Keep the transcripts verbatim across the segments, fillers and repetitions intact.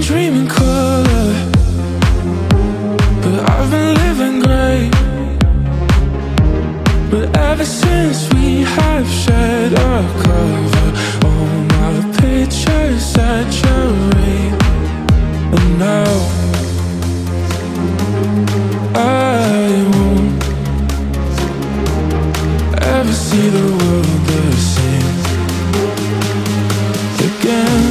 dream in color, but I've been living great. But ever since we have shared a cover, all my pictures saturate. And now I won't ever see the world the same again.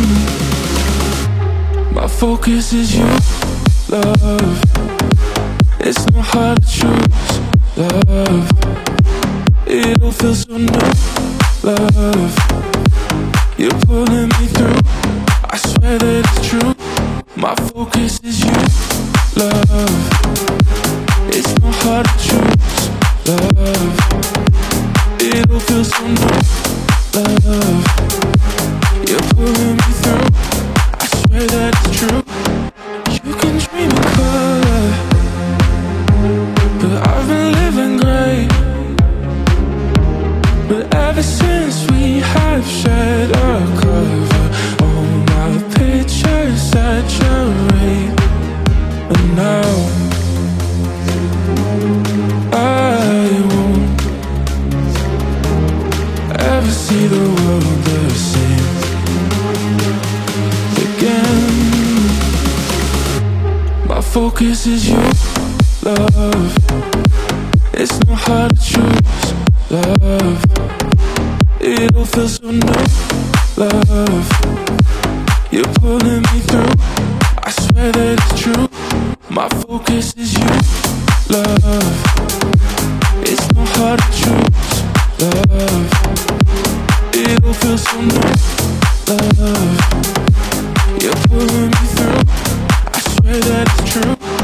My focus is you, love. It's not hard to choose, love. It all feels so new, love. You're pulling me through, I swear that it's true. My focus is you, love. It's not hard to choose, love. It all feels so new, love. You're pulling me through, I swear that it's true. You can dream in color, but I've been living great. But ever since we have shared a cover, all my pictures saturate. And now I won't ever see the world the same again. My focus is you, love. It's not hard to choose, love. It all feels so new, love. You're pulling me through, I swear that it's true. My focus is you, love. It's not hard to choose, love. It all feels so new, love. You're pulling me through, I swear that it's true.